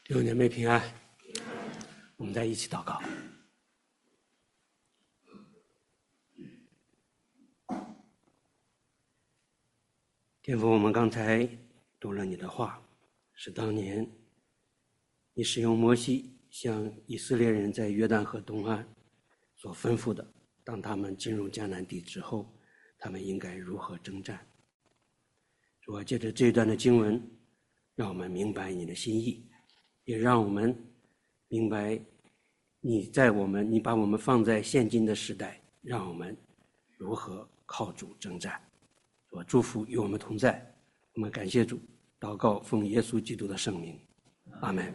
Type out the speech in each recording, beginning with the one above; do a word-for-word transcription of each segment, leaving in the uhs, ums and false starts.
弟兄姐妹平安，我们再一起祷告。天父，我们刚才读了你的话，是当年你使用摩西向以色列人在约旦河东岸所吩咐的，当他们进入迦南地之后，他们应该如何征战。主啊，借着这一段的经文，让我们明白你的心意，也让我们明白你在我们你把我们放在现今的时代，让我们如何靠主征战。主啊，祝福与我们同在，我们感谢主，祷告奉耶稣基督的圣名，阿们。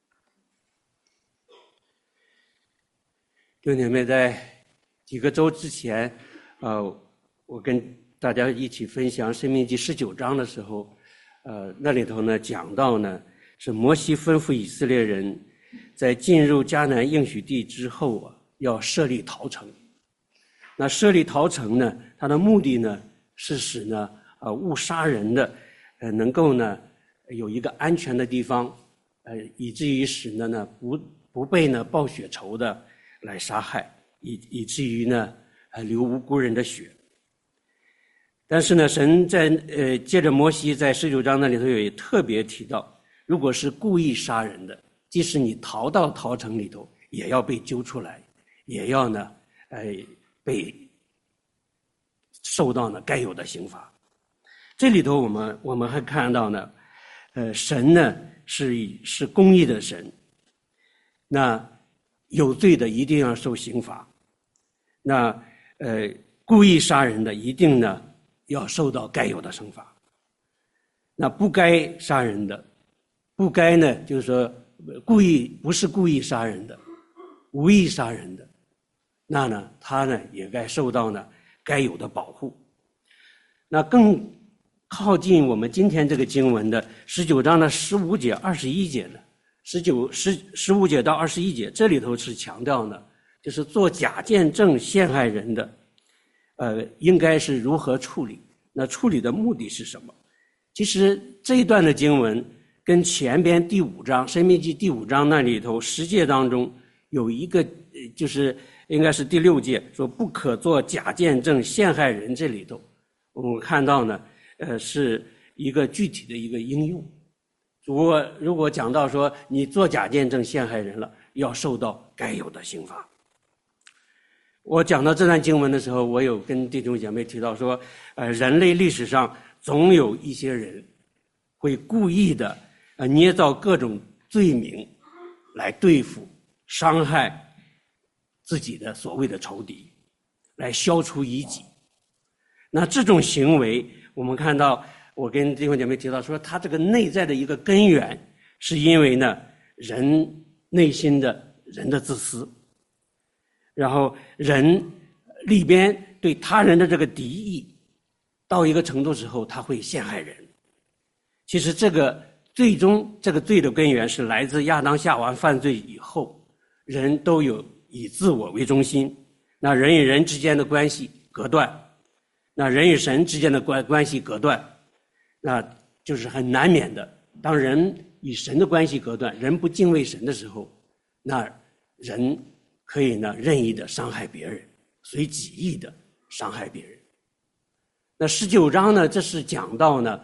弟兄姐妹，在几个周之前，呃，我跟大家一起分享申命记十九章的时候，呃，那里头呢讲到呢，是摩西吩咐以色列人在进入迦南应许地之后啊，要设立逃城。那设立逃城呢，它的目的呢是使呢呃误杀人的呃能够呢有一个安全的地方，呃以至于使呢呢不不被呢报血仇的来杀害，以以至于呢呃流无辜人的血。但是呢，神在呃接着摩西在十九章那里头也特别提到，如果是故意杀人的，即使你逃到逃城里头，也要被揪出来，也要呢呃被受到呢该有的刑罚。这里头我们我们还看到呢，呃，神呢是以是公义的神，那有罪的一定要受刑罚，那呃故意杀人的一定呢要受到该有的惩罚，那不该杀人的，不该呢就是说故意不是故意杀人的，无意杀人的，那呢他呢也该受到呢该有的保护。那更靠近我们今天这个经文的十九章的十五节、二十一节呢，十九十十五节到二十一节，这里头是强调呢，就是做假见证陷害人的，呃，应该是如何处理？那处理的目的是什么？其实这一段的经文跟前边第五章《申命记》第五章那里头十诫当中有一个，就是应该是第六诫，说不可做假见证陷害人，这里头我们看到呢。呃，是一个具体的一个应用。如果如果讲到说你做假见证陷害人了，要受到该有的刑罚。我讲到这段经文的时候，我有跟弟兄姐妹提到说，呃，人类历史上总有一些人会故意的呃捏造各种罪名来对付、伤害自己的所谓的仇敌，来消除异己。那这种行为，我们看到，我跟弟兄姐妹提到说，他这个内在的一个根源，是因为呢，人内心的人的自私，然后人里边对他人的这个敌意，到一个程度之后，他会陷害人。其实这个最终这个罪的根源是来自亚当夏娃犯罪以后，人都有以自我为中心，那人与人之间的关系隔断。那人与神之间的关关系隔断，那就是很难免的。当人与神的关系隔断，人不敬畏神的时候，那人可以呢任意的伤害别人，随己意的伤害别人。那十九章呢，这是讲到呢，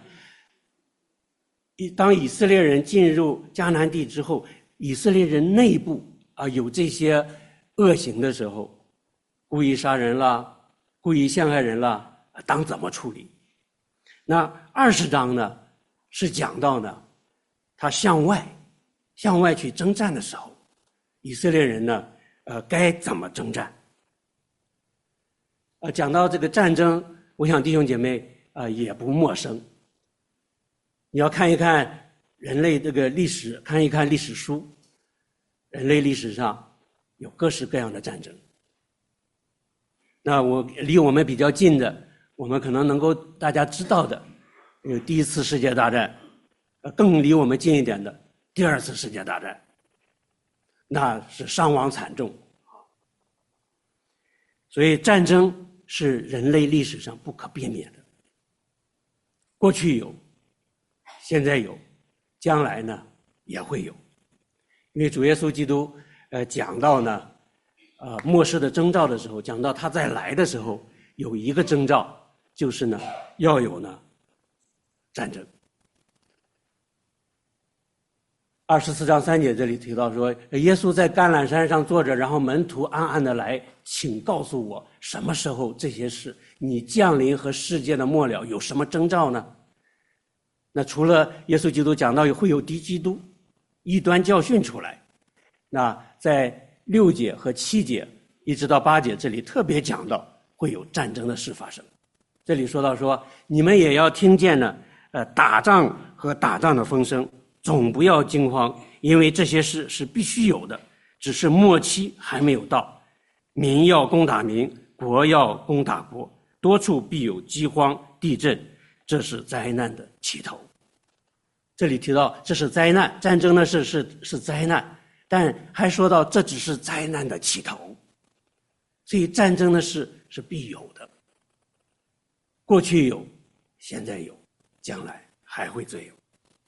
当以色列人进入迦南地之后，以色列人内部啊有这些恶行的时候，故意杀人了，故意陷害人了。当怎么处理？那二十章呢，是讲到呢，他向外向外去征战的时候，以色列人呢，呃，该怎么征战？呃，讲到这个战争，我想弟兄姐妹啊、呃、也不陌生。你要看一看人类这个历史，看一看历史书，人类历史上有各式各样的战争。那我离我们比较近的。我们可能能够大家知道的，有第一次世界大战，呃，更离我们近一点的第二次世界大战，那是伤亡惨重。所以战争是人类历史上不可避免的，过去有，现在有，将来呢也会有。 因为主耶稣基督呃讲到呢呃末世的征兆的时候，讲到他再来的时候，有一个征兆就是呢要有呢战争。二十四章三节这里提到说，耶稣在橄榄山上坐着，然后门徒暗暗的来，请告诉我什么时候这些事，你降临和世界的末了有什么征兆呢？那除了耶稣基督讲到会有敌基督异端教训出来，那在六节和七节一直到八节这里特别讲到会有战争的事发生。这里说到说，你们也要听见呢呃打仗和打仗的风声，总不要惊慌，因为这些事是必须有的，只是末期还没有到。民要攻打民，国要攻打国，多处必有饥荒、地震，这是灾难的起头。这里提到这是灾难，战争的事是是灾难，但还说到这只是灾难的起头。所以战争的事是必有的，过去有，现在有，将来还会再有。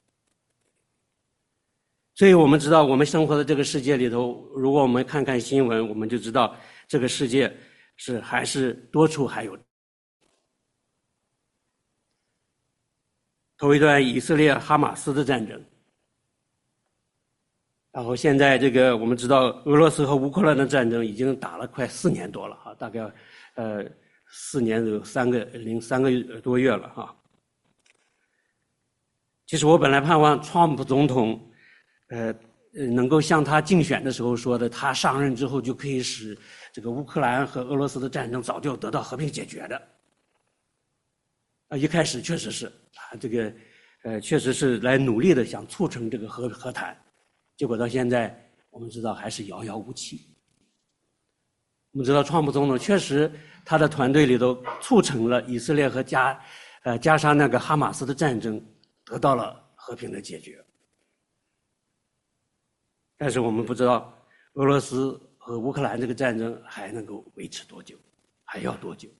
所以我们知道我们生活的这个世界里头，如果我们看看新闻，我们就知道这个世界是还是多处还有。头一段以色列哈马斯的战争，然后现在这个我们知道俄罗斯和乌克兰的战争已经打了快四年多了哈，大概呃四年有三个零三个多月了哈。其实我本来盼望川普总统呃能够像他竞选的时候说的，他上任之后就可以使这个乌克兰和俄罗斯的战争早就得到和平解决的。啊，一开始确实是啊，这个呃确实是来努力的想促成这个和和谈，结果到现在我们知道还是遥遥无期。我们知道川普总统确实他的团队里头促成了以色列和加呃加沙那个哈马斯的战争得到了和平的解决，但是我们不知道俄罗斯和乌克兰这个战争还能够维持多久，还要多久。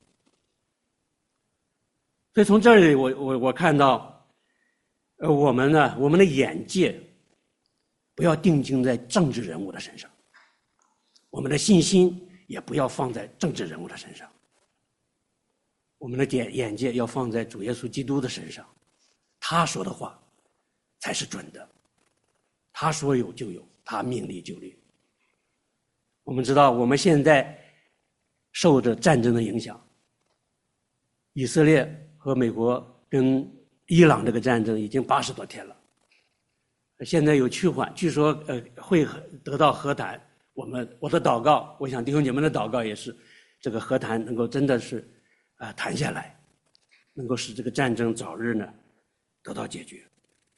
所以从这里我我我看到呃我们呢我们的眼界不要定睛在政治人物的身上，我们的信心也不要放在政治人物的身上，我们的眼眼界要放在主耶稣基督的身上，他说的话才是准的，他说有就有，他命立就立。我们知道我们现在受着战争的影响，以色列和美国跟伊朗这个战争已经八十多天了，现在有趋缓，据说呃会得到和谈。我们我的祷告，我想弟兄姐妹的祷告也是，这个和谈能够真的是啊、呃、谈下来，能够使这个战争早日呢得到解决。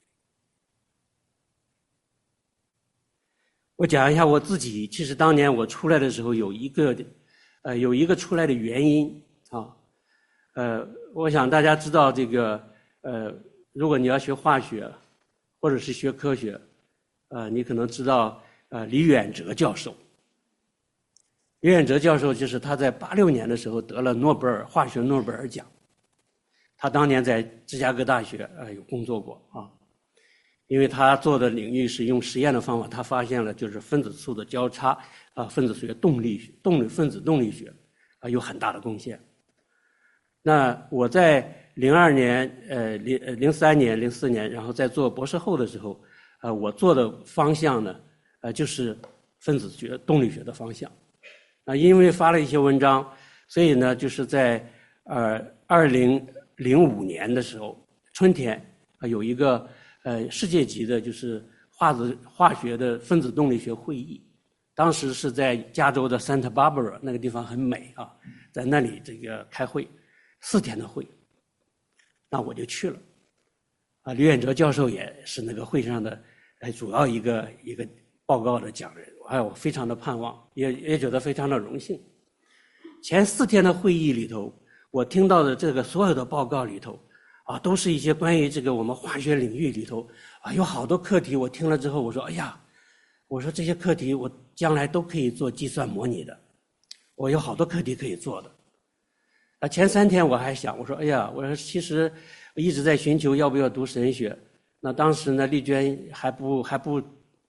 我讲一下我自己，其实当年我出来的时候有一个呃有一个出来的原因啊，呃我想大家知道这个呃如果你要学化学或者是学科学，呃你可能知道呃李远哲教授。李远哲教授就是他在八六年的时候得了诺贝尔化学诺贝尔奖，他当年在芝加哥大学呃有工作过啊。因为他做的领域是用实验的方法，他发现了就是分子束的交叉啊，分子学动力学、动力分子动力学啊有很大的贡献。那我在零二年、呃零呃零三年、零四年，然后在做博士后的时候，呃，我做的方向呢，呃，就是分子学、动力学的方向。啊，因为发了一些文章，所以呢，就是在呃二零零五年的时候，春天啊有一个呃世界级的，就是化子化学的分子动力学会议，当时是在加州的 Santa Barbara 那个地方很美啊，在那里这个开会，四天的会，那我就去了。啊，李远哲教授也是那个会上的呃主要一个一个报告的讲人。哎，我非常的盼望，也也觉得非常的荣幸。前四天的会议里头，我听到的这个所有的报告里头，啊，都是一些关于这个我们化学领域里头啊，有好多课题。我听了之后，我说，哎呀，我说这些课题我将来都可以做计算模拟的，我有好多课题可以做的。啊，前三天我还想，我说，哎呀，我说其实我一直在寻求要不要读神学。那当时呢，丽娟还不还不。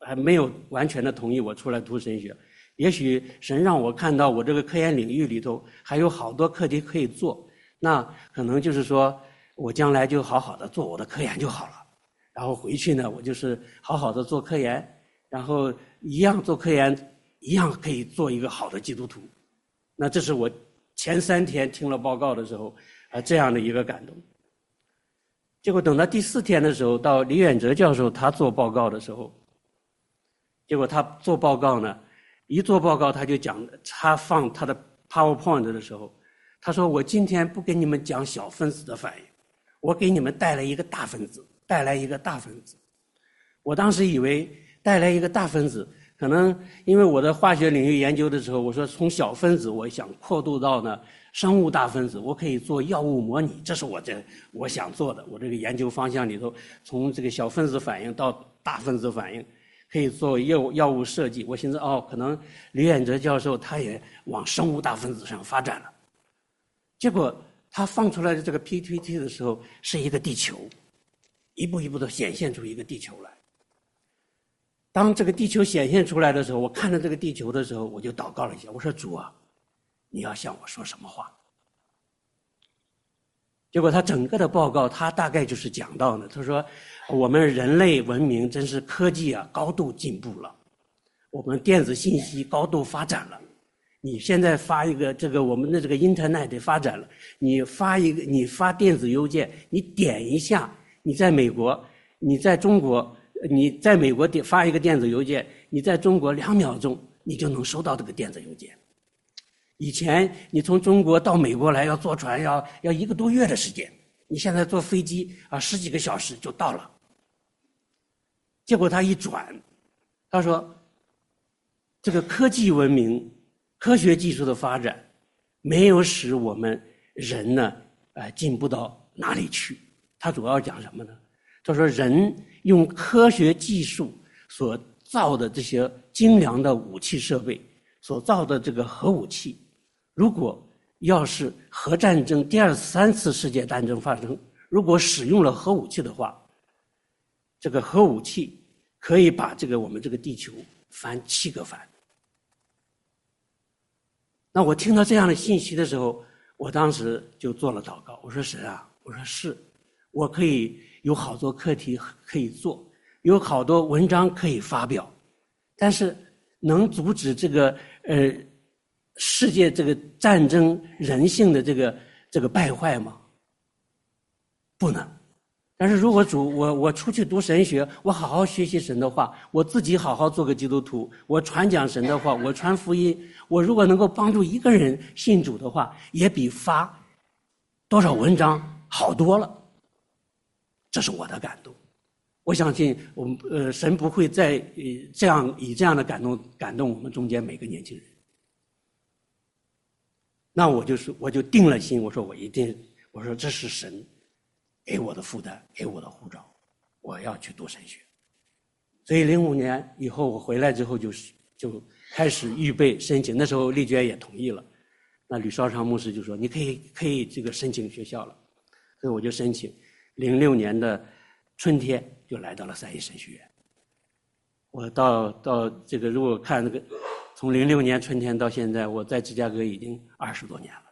还没有完全的同意我出来读神学。也许神让我看到我这个科研领域里头还有好多课题可以做，那可能就是说我将来就好好的做我的科研就好了，然后回去呢我就是好好的做科研，然后一样做科研，一样可以做一个好的基督徒。那这是我前三天听了报告的时候啊这样的一个感动。结果等到第四天的时候，到李远哲教授他做报告的时候，结果他做报告呢，一做报告他就讲，他放他的 PowerPoint 的时候，他说我今天不跟你们讲小分子的反应，我给你们带来一个大分子，带来一个大分子。我当时以为带来一个大分子，可能因为我的化学领域研究的时候，我说从小分子我想扩度到呢生物大分子，我可以做药物模拟，这是我这我想做的。我这个研究方向里头，从这个小分子反应到大分子反应，可以做药药物设计。我寻思哦，可能李远哲教授他也往生物大分子上发展了。结果他放出来的这个 P P T 的时候，是一个地球，一步一步的显现出一个地球来。当这个地球显现出来的时候，我看到这个地球的时候，我就祷告了一下，我说主啊，你要向我说什么话？结果他整个的报告，他大概就是讲到呢，他说我们人类文明真是科技啊高度进步了，我们电子信息高度发展了。你现在发一个这个我们的这个 Internet 发展了，你发一个你发电子邮件，你点一下，你在美国，你在中国。你在美国发一个电子邮件，你在中国两秒钟你就能收到这个电子邮件。以前你从中国到美国来要坐船要要一个多月的时间，你现在坐飞机啊十几个小时就到了。结果他一转，他说这个科技文明、科学技术的发展没有使我们人呢呃进步到哪里去。他主要讲什么呢？他说人用科学技术所造的这些精良的武器设备，所造的这个核武器，如果要是核战争第二次、三次世界大战发生，如果使用了核武器的话，这个核武器可以把这个我们这个地球翻七个番。那我听到这样的信息的时候，我当时就做了祷告，我说神啊，我说是，我可以有好多课题可以做，有好多文章可以发表，但是能阻止这个呃世界这个战争人性的这个这个败坏吗？不能。但是如果主我我出去读神学，我好好学习神的话，我自己好好做个基督徒，我传讲神的话，我传福音，我如果能够帮助一个人信主的话，也比发多少文章好多了。这是我的感动。我相信我们呃神不会再呃这样以这样的感动感动我们中间每个年轻人。那我就是我就定了心，我说我一定，我说这是神给我的负担，给我的护照，我要去读神学。所以零五年以后我回来之后就是就开始预备申请，那时候丽娟也同意了，那吕绍昌牧师就说你可以可以这个申请学校了，所以我就申请。零六年的春天就来到了三一神学院。我到到这个如果看那个从零六年春天到现在，我在芝加哥已经二十多年了。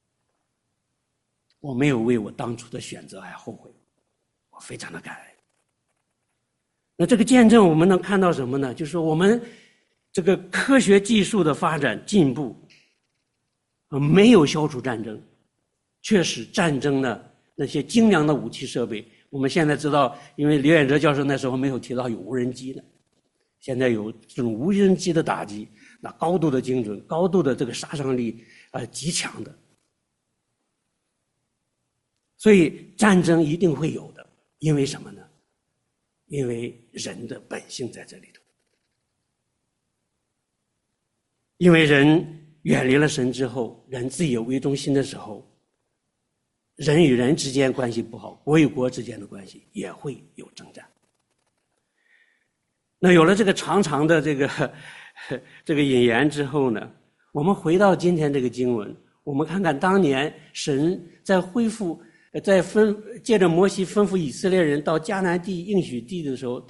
我没有为我当初的选择而后悔，我非常的感恩。那这个见证我们能看到什么呢？就是我们这个科学技术的发展进步，没有消除战争，却使战争呢那些精良的武器设备，我们现在知道，因为李远哲教授那时候没有提到有无人机呢，现在有这种无人机的打击，那高度的精准，高度的这个杀伤力啊、呃、极强的。所以战争一定会有的，因为什么呢？因为人的本性在这里头。因为人远离了神之后，人自以为中心的时候，人与人之间关系不好，国与国之间的关系也会有征战。那有了这个长长的这个这个引言之后呢，我们回到今天这个经文，我们看看当年神在恢复在分借着摩西吩咐以色列人到迦南地应许地的时候，他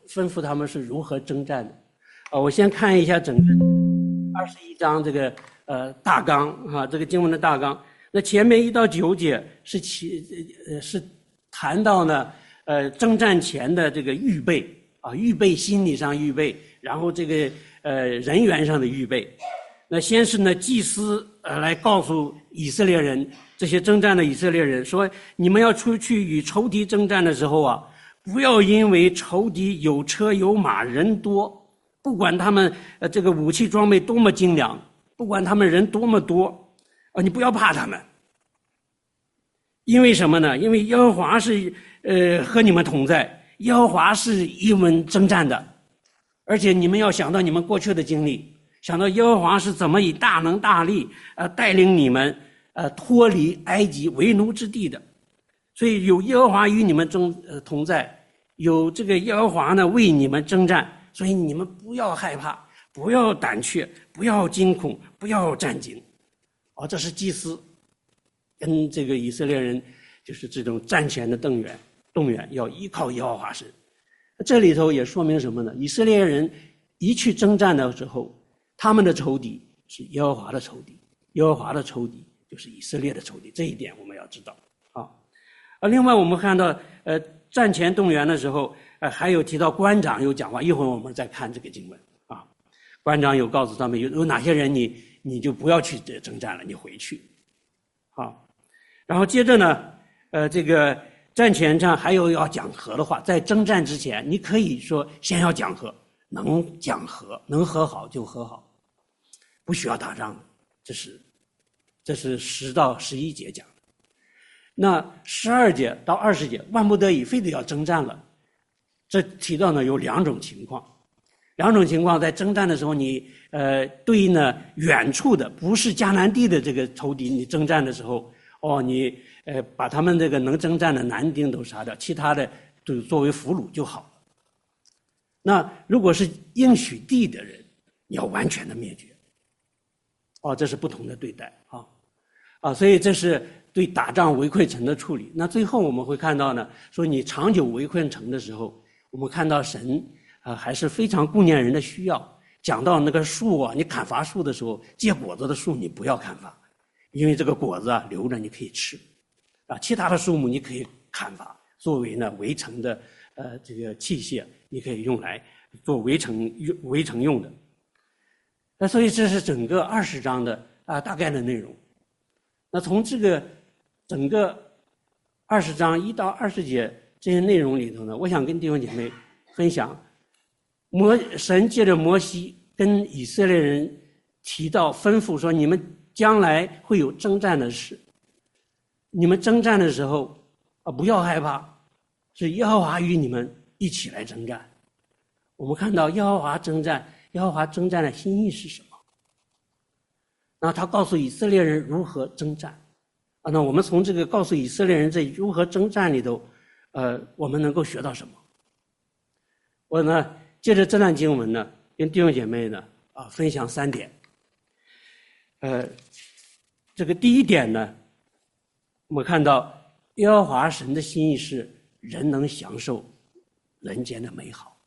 吩咐他们是如何征战的。啊，我先看一下整个二十一章这个呃大纲啊，这个经文的大纲。那前面一到九节是其呃是谈到呢呃征战前的这个预备啊，预备心理上预备，然后这个呃人员上的预备。那先是呢祭司呃来告诉以色列人，这些征战的以色列人说，你们要出去与仇敌征战的时候啊，不要因为仇敌有车有马人多，不管他们呃这个武器装备多么精良，不管他们人多么多啊，你不要怕他们。因为什么呢？因为耶和华是呃和你们同在，耶和华是与我们征战的。而且你们要想到你们过去的经历，想到耶和华是怎么以大能大力呃带领你们呃脱离埃及为奴之地的。所以有耶和华与你们中呃同在，有这个耶和华呢为你们征战，所以你们不要害怕，不要胆怯，不要惊恐，不要战惊。哦，这是祭司跟这个以色列人就是这种战前的动员，动员要依靠耶和华神。这里头也说明什么呢？以色列人一去征战的时候，他们的仇敌是耶和华的仇敌，耶和华的仇敌就是以色列的仇敌，这一点我们要知道啊。而另外我们看到呃战前动员的时候，呃还有提到官长有讲话，一会儿我们再看这个经文啊。官长有告诉他们有有哪些人你你就不要去征战了，你回去。好，然后接着呢呃这个战前上还有要讲和的话，在征战之前你可以说先要讲和，能讲和能和好就和好，不需要打仗。这是这是十到十一节讲的。那十二节到二十节万不得已非得要征战了，这提到呢有两种情况。两种情况，在征战的时候你呃对呢远处的不是迦南地的这个仇敌，你征战的时候哦你呃把他们这个能征战的男丁都杀掉，其他的就作为俘虏就好了。那如果是应许地的人，你要完全的灭绝。哦，这是不同的对待啊啊，所以这是对打仗围困城的处理。那最后我们会看到呢，说你长久围困城的时候，我们看到神啊还是非常顾念人的需要。讲到那个树啊，你砍伐树的时候，结果子的树你不要砍伐，因为这个果子啊留着你可以吃啊，其他的树木你可以砍伐，作为呢围城的呃这个器械，你可以用来做围城围城用的。那所以这是整个二十章的啊大概的内容。那从这个整个二十章一到二十节这些内容里头呢，我想跟弟兄姐妹分享，摩神借着摩西跟以色列人提到吩咐说，你们将来会有征战的事，你们征战的时候啊不要害怕，是耶和华与你们一起来征战。我们看到耶和华征战，耶和华征战的心意是什么？那他告诉以色列人如何征战啊？那我们从这个告诉以色列人这如何征战里头，呃，我们能够学到什么？我呢，借着这段经文呢，跟弟兄姐妹呢啊分享三点。呃，这个第一点呢，我们看到耶和华神的心意是人能享受人间的美好。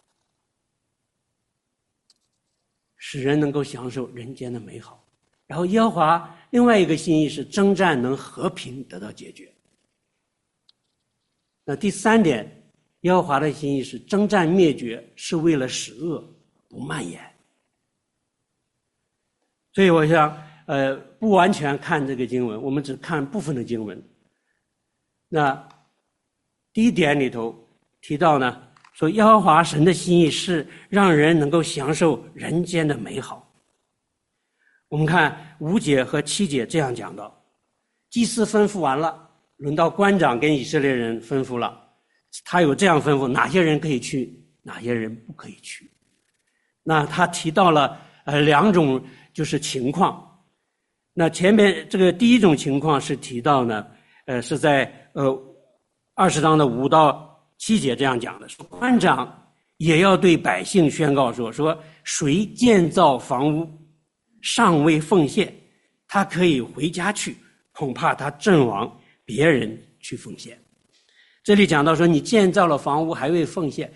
使人能够享受人间的美好。然后耶和华另外一个心意是征战能和平得到解决。那第三点，耶和华的心意是征战灭绝是为了使恶不蔓延。所以我想呃不完全看这个经文，我们只看部分的经文。那第一点里头提到呢，说耶和华神的心意是让人能够享受人间的美好。我们看五节和七节这样讲到，祭司吩咐完了，轮到官长跟以色列人吩咐了，他有这样吩咐，哪些人可以去，哪些人不可以去。那他提到了呃两种就是情况。那前面这个第一种情况是提到呢，呃是在呃二十章的五到七节这样讲的，说官长也要对百姓宣告说，说谁建造房屋尚未奉献，他可以回家去，恐怕他阵亡，别人去奉献。这里讲到说你建造了房屋还未奉献，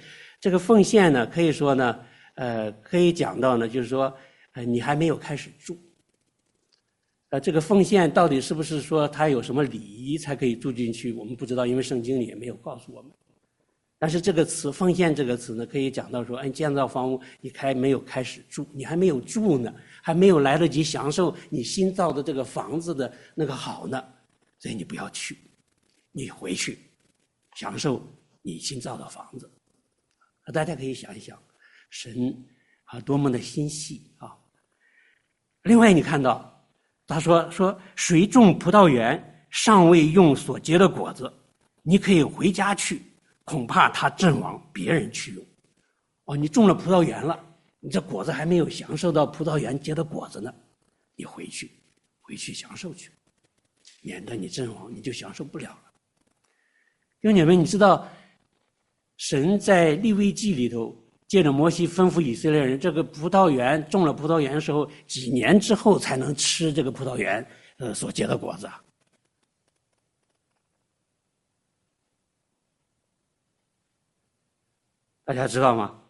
这个奉献呢，可以说呢，呃，可以讲到呢，就是说，呃，你还没有开始住。呃，这个奉献到底是不是说它有什么礼仪才可以住进去？我们不知道，因为圣经里也没有告诉我们。但是这个词“奉献”这个词呢，可以讲到说，哎，建造房屋你还没有开始住，你还没有住呢，还没有来得及享受你新造的这个房子的那个好呢，所以你不要去，你回去享受你新造的房子。大家可以想一想，神啊多么的心细啊！另外，你看到。他说说谁种葡萄园尚未用所结的果子，你可以回家去，恐怕他阵亡，别人去用。哦，你种了葡萄园了，你这果子还没有享受到葡萄园结的果子呢，你回去，回去享受去，免得你阵亡，你就享受不了了。弟兄姐妹，你知道神在利未记里头借着摩西吩咐以色列人，这个葡萄园种了葡萄园的时候，几年之后才能吃这个葡萄园呃所结的果子啊。大家知道吗？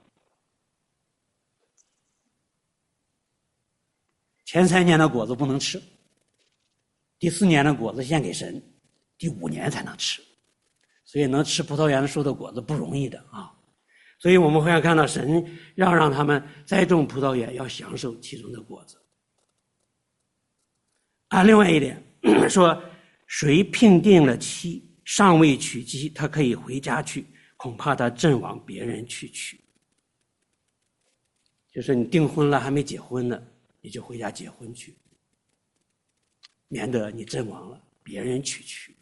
前三年的果子不能吃，第四年的果子献给神，第五年才能吃。所以能吃葡萄园树的果子不容易的啊。所以我们会看到神要让他们栽种葡萄园，要享受其中的果子。啊，另外一点说，谁聘定了妻，尚未娶妻，他可以回家去，恐怕他阵亡，别人去娶。就是你订婚了还没结婚呢，你就回家结婚去，免得你阵亡了，别人去娶。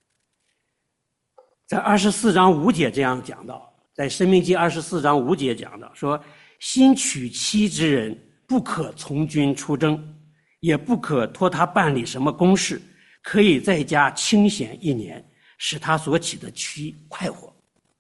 在二十四章五节这样讲到。在申命记二十四章五节讲的说，新娶妻之人不可从军出征，也不可托他办理什么公事，可以在家清闲一年，使他所娶的妻快活。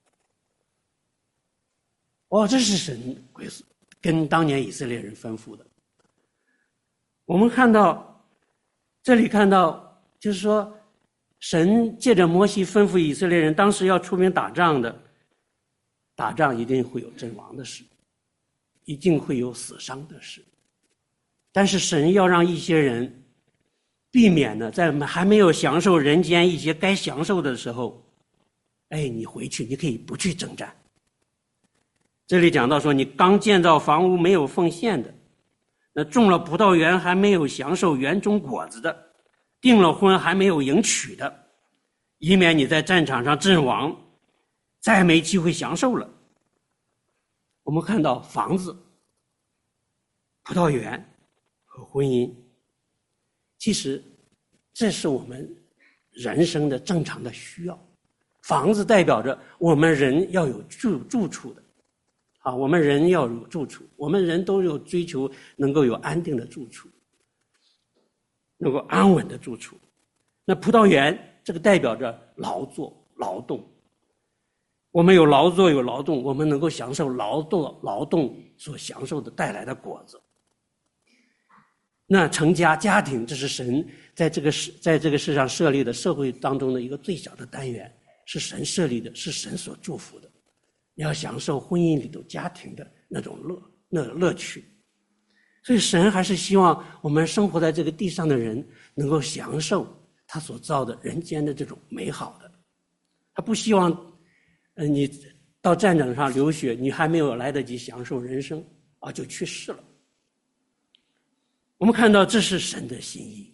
哦，这是神跟当年以色列人吩咐的。我们看到这里看到就是说，神借着摩西吩咐以色列人，当时要出兵打仗的，打仗一定会有阵亡的事，一定会有死伤的事。但是神要让一些人避免呢，在还没有享受人间一些该享受的时候，哎，你回去，你可以不去征战。这里讲到说，你刚建造房屋没有奉献的，那种了葡萄园还没有享受园中果子的，订了婚还没有迎娶的，以免你在战场上阵亡，再没机会享受了。我们看到房子、葡萄园和婚姻，其实这是我们人生的正常的需要。房子代表着我们人要有住住处的，啊，我们人要有住处，我们人都有追求能够有安定的住处，能够安稳的住处。那葡萄园这个代表着劳作、劳动。我们有劳作有劳动，我们能够享受劳动劳动所享受的带来的果子。那成家家庭，这是神在这个世在这个世上设立的社会当中的一个最小的单元，是神设立的，是神所祝福的。你要享受婚姻里头家庭的那种乐那种乐趣。所以神还是希望我们生活在这个地上的人能够享受他所造的人间的这种美好的。他不希望呃，你到战场上流血，你还没有来得及享受人生啊，就去世了。我们看到这是神的心意。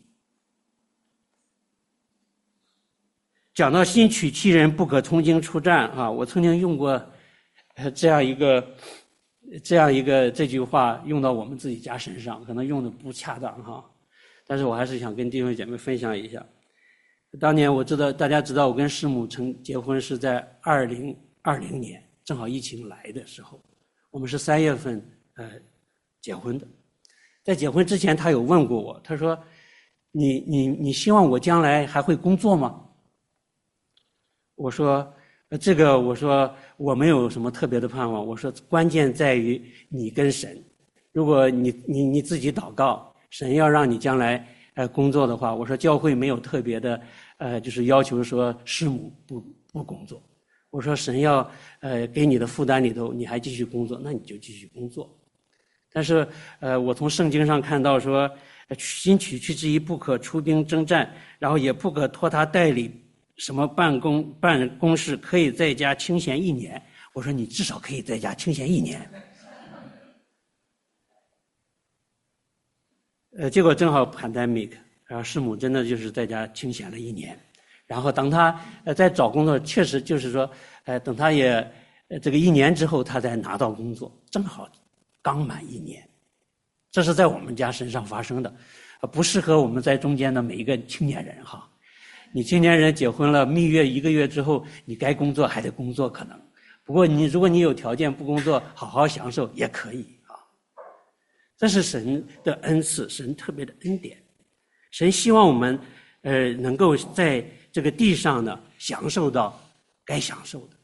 讲到新娶妻人不可从军出战啊，我曾经用过这样一个这样一个这句话用到我们自己家身上，可能用的不恰当哈，但是我还是想跟弟兄姐妹分享一下。当年我知道，大家知道我跟师母成结婚是在二零二零年，正好疫情来的时候，我们是三月份呃结婚的。在结婚之前，他有问过我，他说：“你你你希望我将来还会工作吗？”我说：“这个我说我没有什么特别的盼望。我说关键在于你跟神，如果你你你自己祷告，神要让你将来呃工作的话，我说教会没有特别的。”呃，就是要求说师母不不工作， 我说神要呃给你的负担里头，你还继续工作，那你就继续工作。但是呃，我从圣经上看到说，新娶妻之一不可出兵征战，然后也不可托他代理什么办公办公事，可以在家清闲一年。我说你至少可以在家清闲一年。呃，结果正好 pandemic， 然后师母真的就是在家清闲了一年。然后等他呃在找工作，确实就是说，呃，等他也呃这个一年之后，他才拿到工作，正好刚满一年。这是在我们家身上发生的，呃，不适合我们在中间的每一个青年人哈。你青年人结婚了，蜜月一个月之后，你该工作还得工作可能。不过你如果你有条件不工作，好好享受也可以啊。这是神的恩赐，神特别的恩典。神希望我们呃能够在这个地上呢享受到该享受的。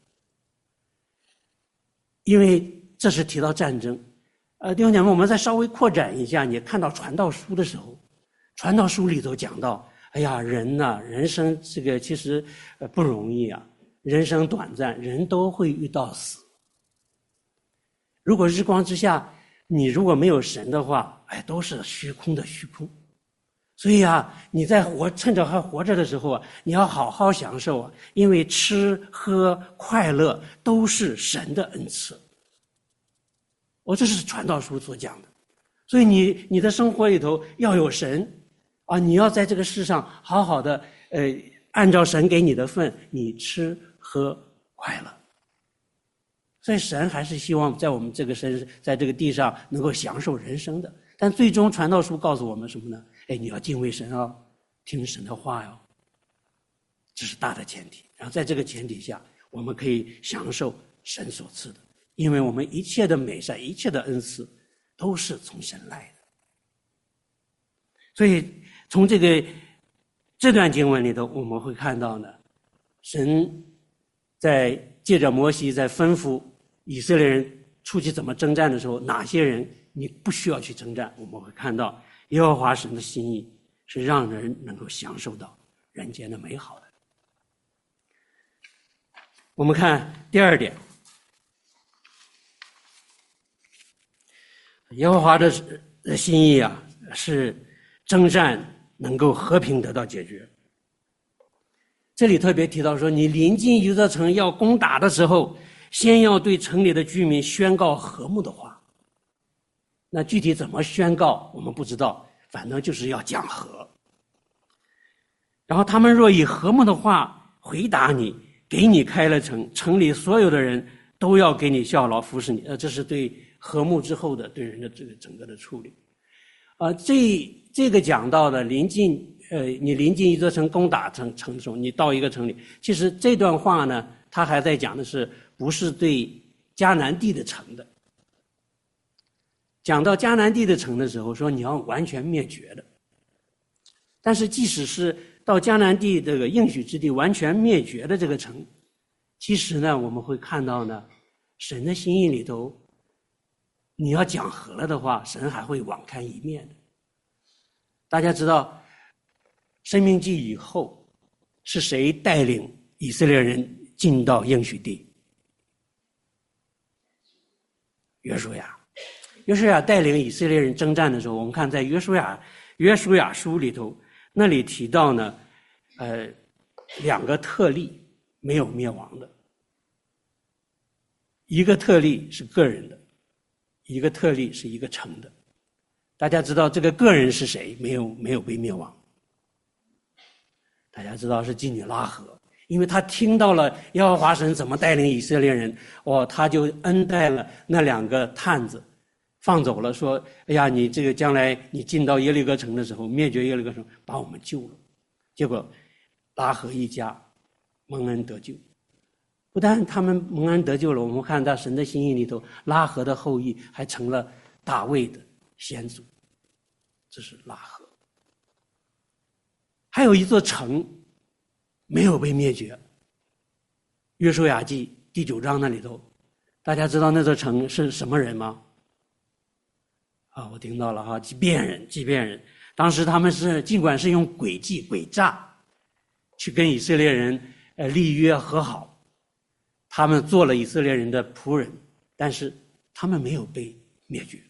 因为这是提到战争，呃，弟兄姐妹，我们再稍微扩展一下，你看到传道书的时候，传道书里头讲到，哎呀，人呐、啊，人生这个其实呃不容易啊，人生短暂，人都会遇到死。如果日光之下，你如果没有神的话，哎，都是虚空的虚空。所以啊，你在活趁着还活着的时候啊，你要好好享受啊，因为吃喝快乐都是神的恩赐。我、哦、这是传道书所讲的。所以你你的生活里头要有神啊，你要在这个世上好好的呃，按照神给你的份，你吃喝快乐。所以神还是希望在我们这个身在这个地上能够享受人生的。但最终传道书告诉我们什么呢？哎，你要敬畏神哦，听神的话哟，这是大的前提。然后在这个前提下，我们可以享受神所赐的，因为我们一切的美善、一切的恩赐都是从神来的。所以从这个这段经文里头，我们会看到呢，神在借着摩西在吩咐以色列人出去怎么征战的时候，哪些人你不需要去征战，我们会看到耶和华神的心意是让人能够享受到人间的美好的。我们看第二点，耶和华的心意啊，是征战能够和平得到解决。这里特别提到说，你临近一座城要攻打的时候，先要对城里的居民宣告和睦的话。那具体怎么宣告我们不知道，反正就是要讲和。然后他们若以和睦的话回答你，给你开了城，城里所有的人都要给你效劳服侍你。呃，这是对和睦之后的对人的这个整个的处理。呃，这这个讲到的临近呃，你临近一座城攻打城城的时候，你到一个城里，其实这段话呢，他还在讲的是不是对迦南地的城的。讲到迦南地的城的时候，说你要完全灭绝的。但是即使是到迦南地这个应许之地完全灭绝的这个城，其实呢，我们会看到呢，神的心意里头，你要讲和了的话，神还会网开一面的。大家知道申命记以后是谁带领以色列人进到应许地？约书亚。约书亚带领以色列人征战的时候，我们看在约书亚约书亚书里头，那里提到呢，呃，两个特例没有灭亡的，一个特例是个人的，一个特例是一个城的。大家知道这个个人是谁？没有没有被灭亡。大家知道是妓女拉合，因为他听到了耶和华神怎么带领以色列人，哦，他就恩待了那两个探子。放走了，说：“哎呀，你这个将来你进到耶利哥城的时候，灭绝耶利哥城，把我们救了。”结果拉合一家蒙恩得救。不但他们蒙恩得救了，我们看到神的心意里头，拉合的后裔还成了大卫的先祖，这是拉合。还有一座城没有被灭绝，约书亚记第九章那里头，大家知道那座城是什么人吗？啊，我听到了哈，畸变人，畸变人。当时他们是尽管是用诡计、诡诈去跟以色列人呃立约和好， 他们做了以色列人的仆人，但是他们没有被灭绝。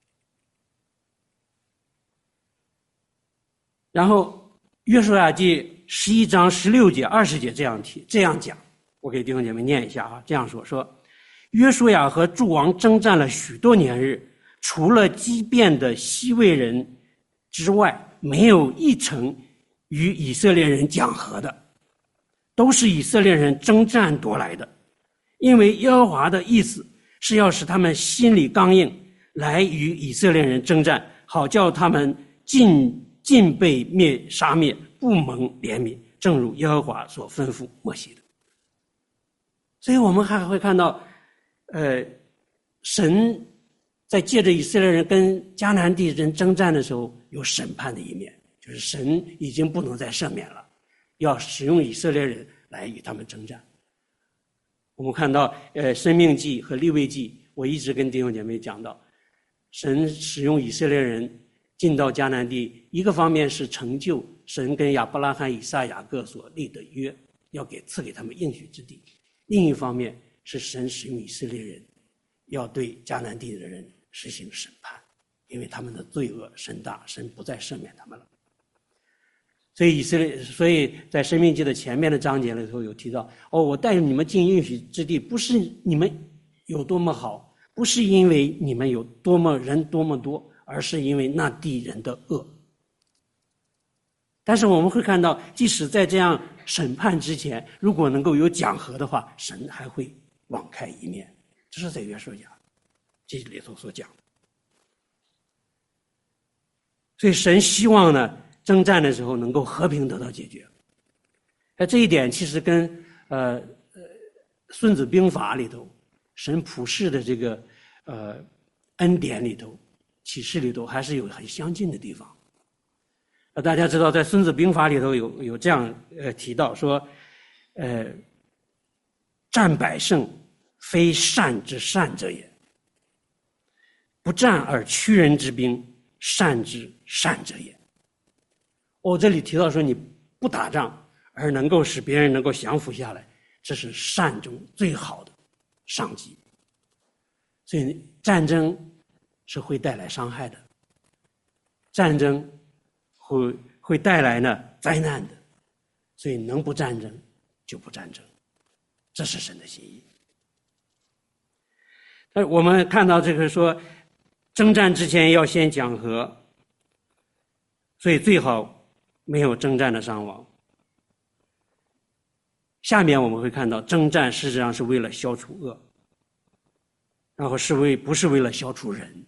然后约书亚记十一章十六节二十节这样提这样讲，我给弟兄姐妹念一下啊，这样说说约书亚和诸王征战了许多年日，除了激变的西魏人之外，没有一城与以色列人讲和的，都是以色列人征战夺来的。因为耶和华的意思是要使他们心里刚硬，来与以色列人征战，好叫他们尽尽被灭杀灭，不蒙怜悯，正如耶和华所吩咐摩西的。所以我们还会看到呃，神在借着以色列人跟迦南地人征战的时候，有审判的一面，就是神已经不能再赦免了，要使用以色列人来与他们征战。我们看到呃，申命记和利未记，我一直跟弟兄姐妹讲到，神使用以色列人进到迦南地，一个方面是成就神跟亚伯拉罕、以撒、雅各所立的约，要给赐给他们应许之地；另一方面是神使用以色列人，要对迦南地的人实行审判，因为他们的罪恶甚大，神不再赦免他们了。所以以色列，所以在申命记的前面的章节里头有提到，哦，我带你们进应许之地，不是你们有多么好，不是因为你们有多么人多么多，而是因为那地人的恶。但是我们会看到，即使在这样审判之前，如果能够有讲和的话，神还会网开一面。这是在约书亚记里头所讲的。所以神希望呢，征战的时候能够和平得到解决。那这一点其实跟呃呃孙子兵法里头神普世的这个呃恩典里头启示里头还是有很相近的地方。呃大家知道在孙子兵法里头有有这样呃提到说，呃战百胜非善之善者也，不战而屈人之兵，善之善者也。我、哦、这里提到说你不打仗而能够使别人能够降服下来，这是善中最好的上级。所以战争是会带来伤害的，战争会会带来呢灾难的，所以能不战争就不战争，这是神的心意。那我们看到这个说征战之前要先讲和，所以最好没有征战的伤亡。下面我们会看到征战事实上是为了消除恶，然后是为不是为了消除人。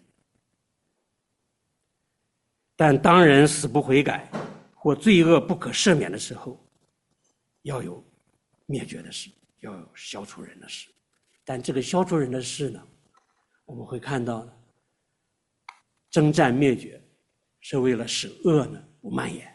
但当人死不悔改或罪恶不可赦免的时候，要有灭绝的事，要有消除人的事。但这个消除人的事呢，我们会看到呢，征战灭绝是为了使恶呢不蔓延。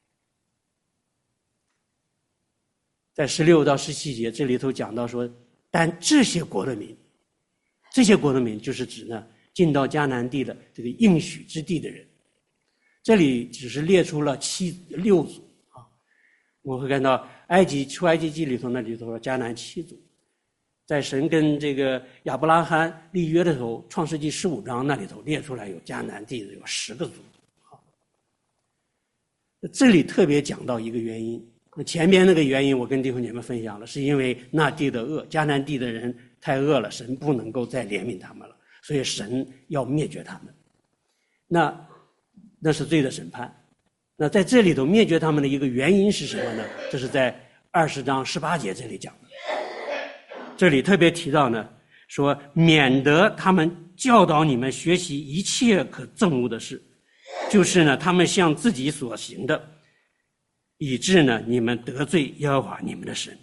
在十六到十七节这里头讲到说，但这些国的民，这些国的民就是指呢进到迦南地的这个应许之地的人。这里只是列出了七六族啊，我们会看到埃及出埃及记里头那里头说迦南七族，在神跟这个亚伯拉罕立约的时候，创世纪十五章那里头列出来有迦南地的有十个族。好，这里特别讲到一个原因，前面那个原因我跟弟兄姐妹分享了，是因为那地的恶，迦南地的人太恶了，神不能够再怜悯他们了，所以神要灭绝他们。那那是罪的审判。那在这里头灭绝他们的一个原因是什么呢？这是在二十章十八节这里讲的。这里特别提到呢，说免得他们教导你们学习一切可憎恶的事，就是呢他们向自己所行的，以致呢你们得罪耶和华你们的神。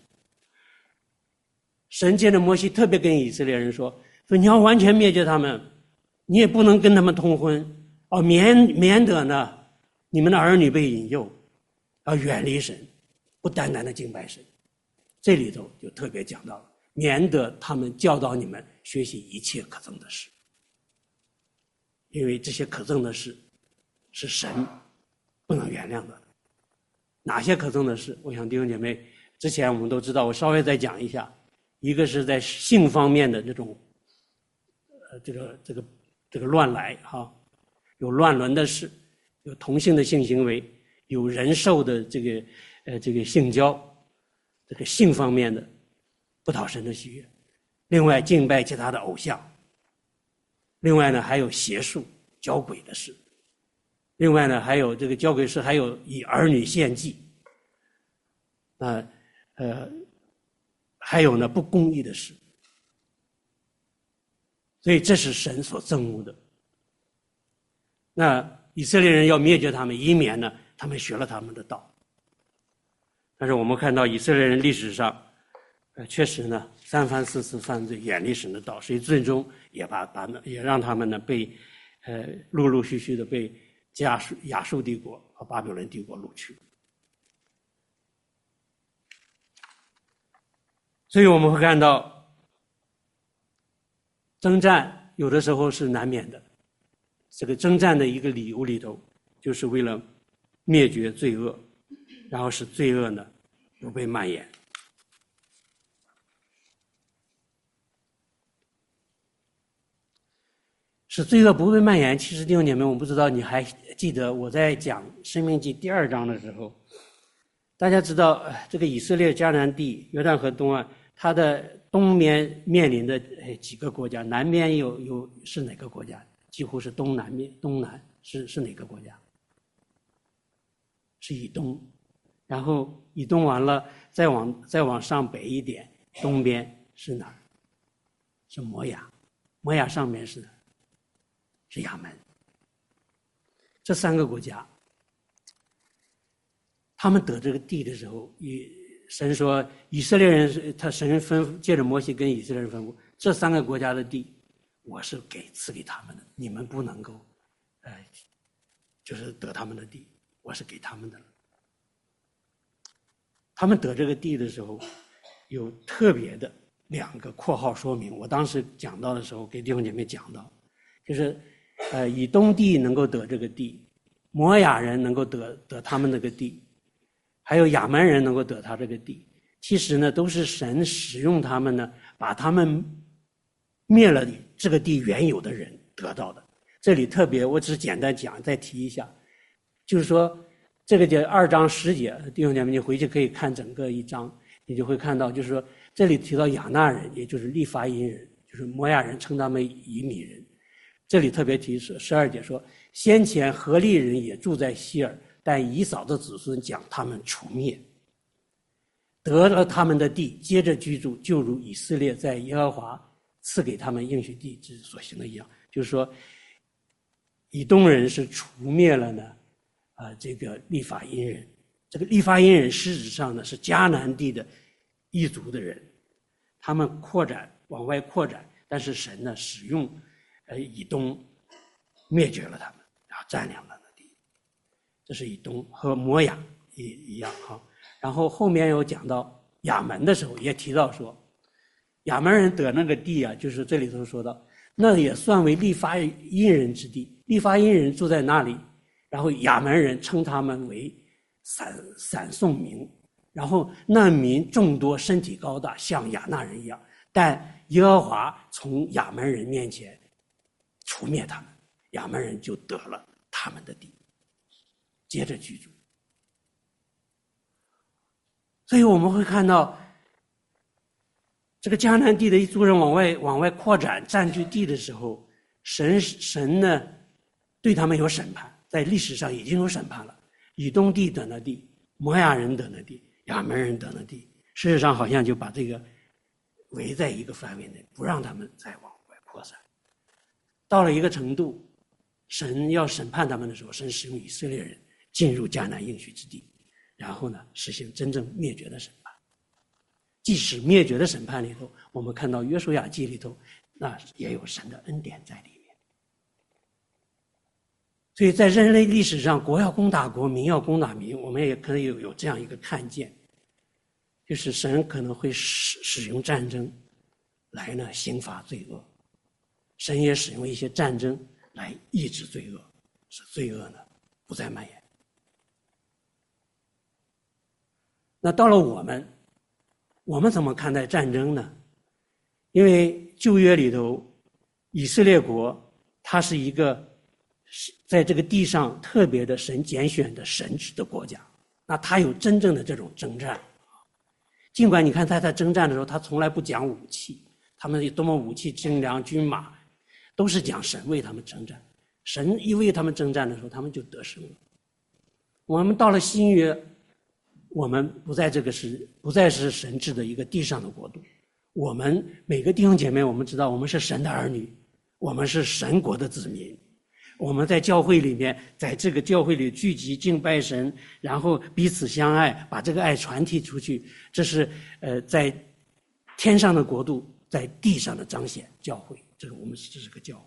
神借着摩西特别跟以色列人说，说你要完全灭绝他们，你也不能跟他们通婚，哦，免免得呢你们的儿女被引诱，要远离神，不单单的敬拜神。这里头就特别讲到了，免得他们教导你们学习一切可憎的事，因为这些可憎的事是神不能原谅的。哪些可憎的事？我想弟兄姐妹之前我们都知道，我稍微再讲一下。 一个是在性方面的这种，呃，这个这个这个乱来哈，有乱伦的事，有同性的性行为，有人兽的这个呃这个性交，这个性方面的不讨神的喜悦。另外敬拜其他的偶像，另外呢还有邪术交鬼的事，另外呢还有这个交鬼事，还有以儿女献祭，啊呃还有呢不公义的事。所以这是神所憎恶的。那以色列人要灭绝他们，以免呢他们学了他们的道。但是我们看到以色列人历史上呃，确实呢，三番四次犯罪，远离神的道，所以最终也把把也让他们呢被，呃，陆陆续续的被亚述亚述帝国和巴比伦帝国掳去。所以我们会看到，征战有的时候是难免的。这个征战的一个理由里头，就是为了灭绝罪恶，然后使罪恶呢不被蔓延。使罪恶不会蔓延。其实弟兄姐妹，我不知道你还记得我在讲《申命记》第二章的时候，大家知道这个以色列迦南地约旦河东岸，它的东边面临的几个国家，南边有有是哪个国家？几乎是东南面，东南是是哪个国家？是以东。然后以东完了，再往再往上北一点，东边是哪儿？是摩亚。摩亚上面是哪儿？是亚门。这三个国家，他们得这个地的时候，以神说以色列人，他神吩咐借着摩西跟以色列人吩咐，这三个国家的地，我是给赐给他们的，你们不能够，呃，就是得他们的地，我是给他们的了。他们得这个地的时候，有特别的两个括号说明。我当时讲到的时候，给弟兄姐妹讲到，就是。呃，以东地能够得这个地，摩亚人能够得得他们那个地，还有亚门人能够得他这个地。其实呢，都是神使用他们呢，把他们灭了这个地原有的人得到的。这里特别，我只简单讲，再提一下，就是说这个节二章十节，弟兄姐妹，你回去可以看整个一章，你就会看到，就是说这里提到亚纳人，也就是利法因人，就是摩亚人称他们以米人。这里特别提示十二节说，先前何利人也住在希尔，但以扫的子孙将他们除灭，得了他们的地，接着居住，就如以色列在耶和华赐给他们应许地之所行的一样。就是说，以东人是除灭了呢，啊、呃，这个利法因人。这个利法因人实质上呢是迦南地的一族的人，他们扩展往外扩展，但是神呢使用。呃，以东灭绝了他们，然后占领了那地，这是以东和摩亚一一样哈。然后后面有讲到亚门的时候，也提到说，亚门人得那个地啊，就是这里头说到，那也算为利法因人之地，利法因人住在那里，然后亚门人称他们为散散送民，然后那民众多，身体高大，像亚纳人一样，但耶和华从亚门人面前除灭他们，亚门人就得了他们的地，接着居住。所以我们会看到，这个迦南地的一族人往外往外扩展，占据地的时候，神神呢对他们有审判，在历史上已经有审判了。以东地得了地，摩亚人得了地，亚门人得了地，事实上好像就把这个围在一个范围内，不让他们再往外扩散。到了一个程度，神要审判他们的时候，神使用以色列人进入迦南应许之地，然后呢实行真正灭绝的审判。即使灭绝的审判里头，我们看到约书亚记里头，那也有神的恩典在里面。所以在人类历史上，国要攻打国，民要攻打民，我们也可能有有这样一个看见，就是神可能会使使用战争来呢刑罚罪恶。神也使用一些战争来抑制罪恶，使罪恶呢不再蔓延。那到了我们，我们怎么看待战争呢？ 因为旧约里头，以色列国它是一个在这个地上特别的神拣选的神职的国家，那他有真正的这种征战。尽管你看他在征战的时候，他从来不讲武器，他们有多么武器精良，军马都是讲神为他们征战，神一为他们征战的时候，他们就得胜了。我们到了新约，我们不在这个是不再是神治的一个地上的国度，我们每个弟兄姐妹，我们知道我们是神的儿女，我们是神国的子民。我们在教会里面，在这个教会里聚集敬拜神，然后彼此相爱，把这个爱传递出去，这是呃在天上的国度在地上的彰显。教会，这个我们这是个教会。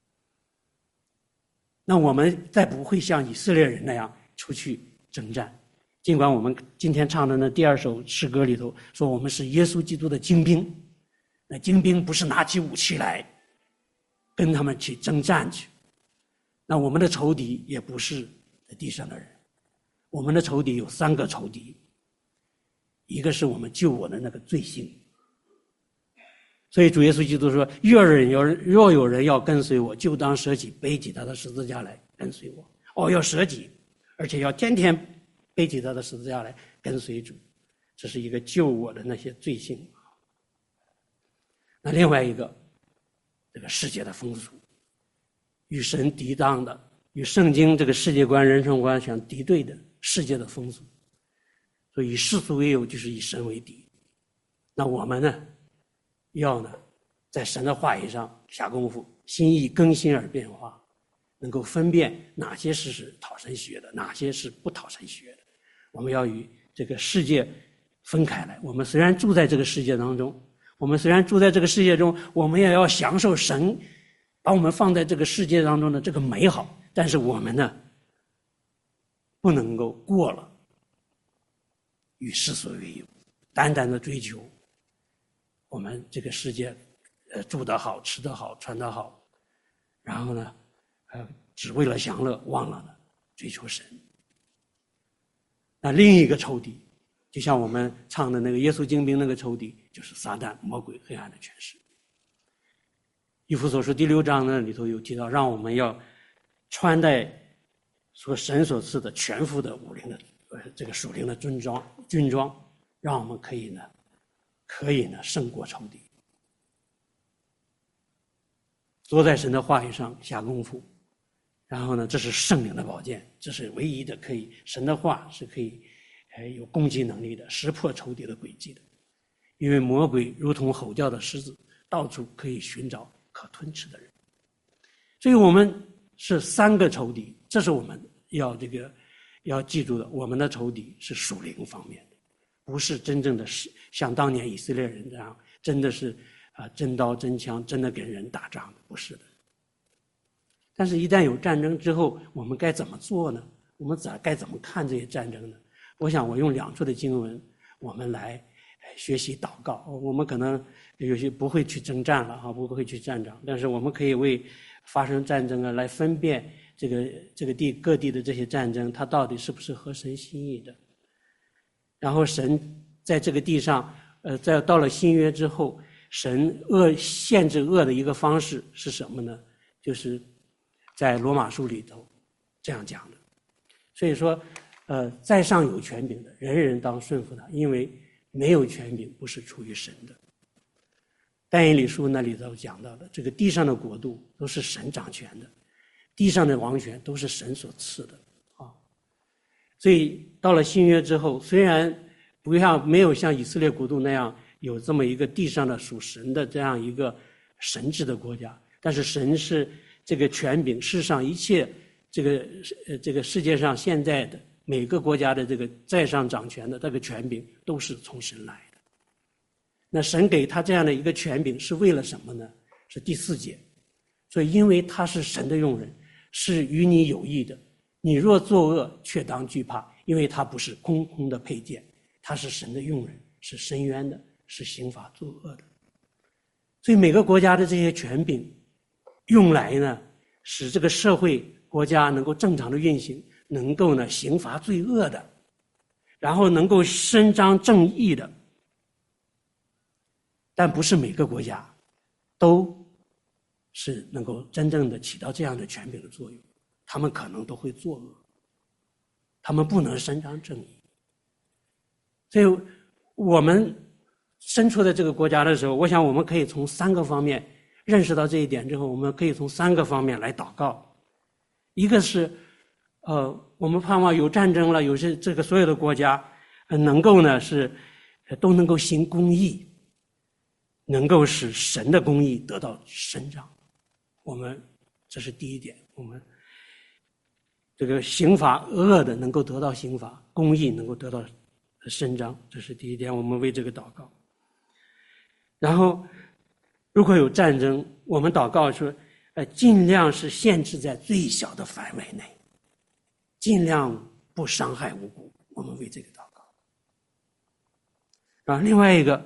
那我们再不会像以色列人那样出去征战，尽管我们今天唱的那第二首诗歌里头说我们是耶稣基督的精兵，那精兵不是拿起武器来跟他们去征战去，那我们的仇敌也不是在地上的人，我们的仇敌有三个仇敌，一个是我们救我的那个罪性。所以主耶稣基督说，若人有若有人要跟随我，就当舍己，背起他的十字架来跟随我。哦，要舍己，而且要天天背起他的十字架来跟随主，这是一个救我的那些罪性。那另外一个，这个世界的风俗，与神敌当的，与圣经这个世界观、人生观相敌对的世界的风俗。所以以世俗为友，就是以神为敌。那我们呢，要呢在神的话语上下功夫，心意更新而变化，能够分辨哪些事是讨神喜悦的，哪些是不讨神喜悦的。我们要与这个世界分开来。我们虽然住在这个世界当中，我们虽然住在这个世界中，我们也要享受神把我们放在这个世界当中的这个美好，但是我们呢，不能够过了与世俗为友，单单的追求我们这个世界呃住得好，吃得好，穿得好，然后呢呃只为了享乐，忘了呢追求神。那另一个仇敌，就像我们唱的那个耶稣精兵那个仇敌，就是撒旦魔鬼黑暗的权势。以弗所书第六章呢里头有提到，让我们要穿戴所神所赐的全副的武灵的呃这个属灵的军装军装，让我们可以呢可以呢胜过仇敌。坐在神的话语上下功夫，然后呢这是圣灵的宝剑，这是唯一的可以，神的话是可以呃有攻击能力的，识破仇敌的诡计的。因为魔鬼如同吼叫的狮子，到处可以寻找可吞吃的人。所以我们是三个仇敌，这是我们要这个要记住的。我们的仇敌是属灵方面的，不是真正的是像当年以色列人这样，真的是啊真刀真枪，真的跟人打仗的，不是的。但是一旦有战争之后，我们该怎么做呢？我们咋该怎么看这些战争呢？我想我用两处的经文，我们来学习祷告。我们可能有些不会去征战了哈，不会去战场，但是我们可以为发生战争啊来分辨这个这个地各地的这些战争，它到底是不是合神心意的。然后神在这个地上，呃，在到了新约之后，神恶限制恶的一个方式是什么呢？就是在罗马书里头这样讲的。所以说，呃，在上有权柄的，人人当顺服他，因为没有权柄不是出于神的。但以理书那里头讲到的，这个地上的国度都是神掌权的，地上的王权都是神所赐的啊。所以到了新约之后，虽然不像没有像以色列国度那样有这么一个地上的属神的这样一个神治的国家，但是神是这个权柄，世上一切这个呃这个世界上现在的每个国家的这个在上掌权的这个权柄都是从神来的。那神给他这样的一个权柄是为了什么呢？是第四节。所以因为他是神的用人，是与你有益的，你若作恶，却当惧怕，因为他不是空空的佩剑，他是神的用人，是伸冤的，是刑罚作恶的。所以每个国家的这些权柄用来呢，使这个社会国家能够正常的运行，能够呢刑罚罪恶的，然后能够伸张正义的。但不是每个国家都是能够真正的起到这样的权柄的作用，他们可能都会作恶，他们不能伸张正义。所以我们身处在这个国家的时候，我想我们可以从三个方面认识到这一点之后，我们可以从三个方面来祷告。一个是呃，我们盼望有战争了，有些这个所有的国家呃能够呢是都能够行公义，能够使神的公义得到伸张。我们这是第一点，我们这个刑罚恶的能够得到刑罚，公义能够得到伸张，这是第一点，我们为这个祷告。然后如果有战争，我们祷告说呃，尽量是限制在最小的范围内，尽量不伤害无辜，我们为这个祷告。啊，另外一个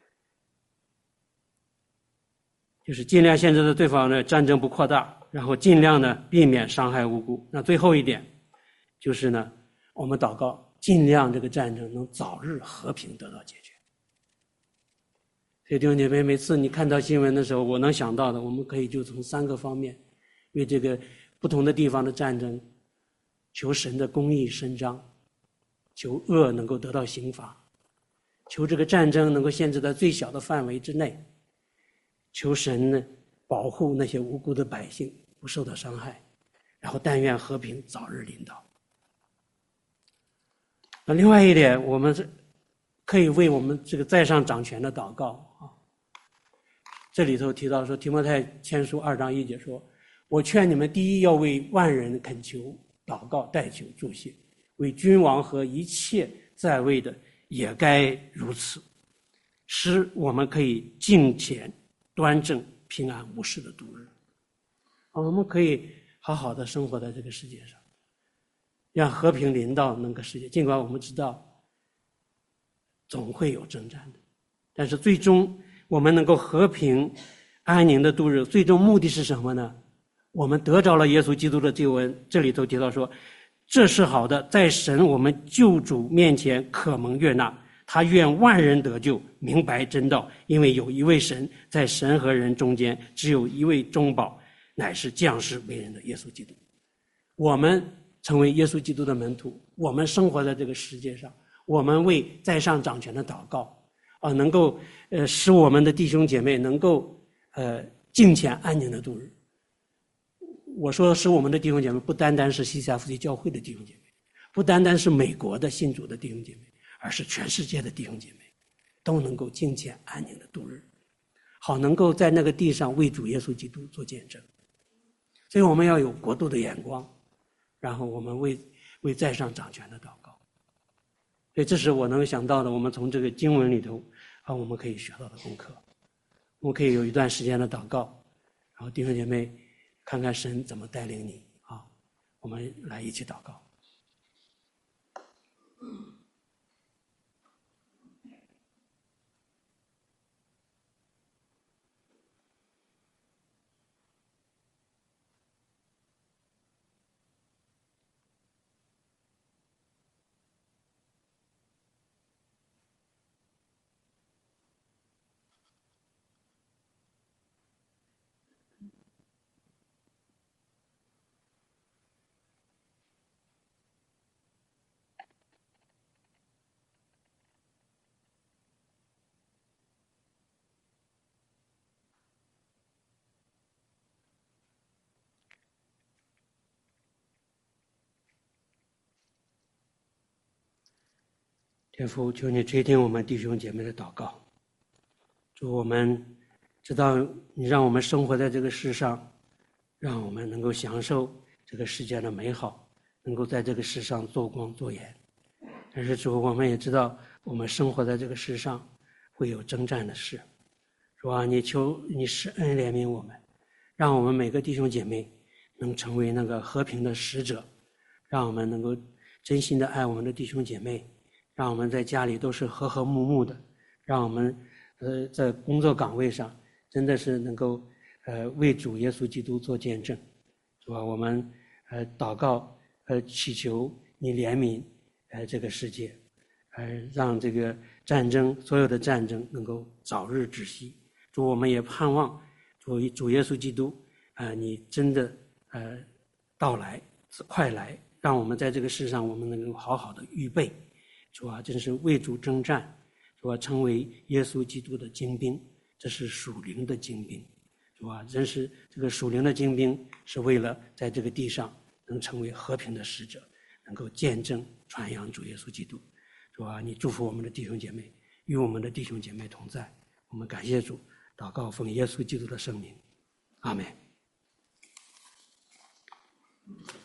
就是尽量限制的对方的战争不扩大，然后尽量呢避免伤害无辜。那最后一点就是呢，我们祷告尽量这个战争能早日和平得到解决。所以弟兄姐妹，每次你看到新闻的时候，我能想到的，我们可以就从三个方面为这个不同的地方的战争求神的公义伸张，求恶能够得到刑罚，求这个战争能够限制在最小的范围之内，求神呢保护那些无辜的百姓不受到伤害，然后但愿和平早日临到。那另外一点，我们可以为我们这个在上掌权的祷告啊。这里头提到说，提摩太前书二章一节说，我劝你们第一要为万人恳求祷告代求祝谢，为君王和一切在位的也该如此，使我们可以敬虔端正平安无事的度日。我们可以好好的生活在这个世界上，让和平临到那个世界。尽管我们知道总会有征战的，但是最终我们能够和平安宁的度日，最终目的是什么呢？我们得着了耶稣基督的救恩。这里头提到说，这是好的，在神我们救主面前可蒙悦纳，他愿万人得救，明白真道，因为有一位神，在神和人中间只有一位中保，乃是降世为人的耶稣基督。我们成为耶稣基督的门徒，我们生活在这个世界上，我们为在上掌权的祷告啊，能够呃使我们的弟兄姐妹能够呃敬虔安宁的度日。我说使我们的弟兄姐妹，不单单是西夏夫妻教会的弟兄姐妹，不单单是美国的信主的弟兄姐妹，而是全世界的弟兄姐妹都能够敬虔安宁的度日，好能够在那个地上为主耶稣基督做见证。所以我们要有国度的眼光，然后我们为为在上掌权的祷告。所以这是我能想到的，我们从这个经文里头啊，我们可以学到的功课。我们可以有一段时间的祷告，然后弟兄姐妹看看神怎么带领你啊，我们来一起祷告。天父，求你垂听我们弟兄姐妹的祷告。主，我们知道你让我们生活在这个世上，让我们能够享受这个世界的美好，能够在这个世上做光做盐。但是主，我们也知道我们生活在这个世上会有征战的事。主啊，你求你施恩怜悯我们，让我们每个弟兄姐妹能成为那个和平的使者，让我们能够真心的爱我们的弟兄姐妹，让我们在家里都是和和睦睦的，让我们呃在工作岗位上真的是能够呃为主耶稣基督做见证，是吧？我们呃祷告呃祈求你怜悯呃这个世界，呃让这个战争所有的战争能够早日止息。主，我们也盼望主主耶稣基督啊、呃，你真的呃到来，快来，让我们在这个世上我们能够好好的预备。主啊，真是为主征战，主啊，成为耶稣基督的精兵，这是属灵的精兵。主啊，真是这个属灵的精兵是为了在这个地上能成为和平的使者，能够见证传扬主耶稣基督。主啊，你祝福我们的弟兄姐妹，与我们的弟兄姐妹同在。我们感谢主，祷告奉耶稣基督的圣名，阿们。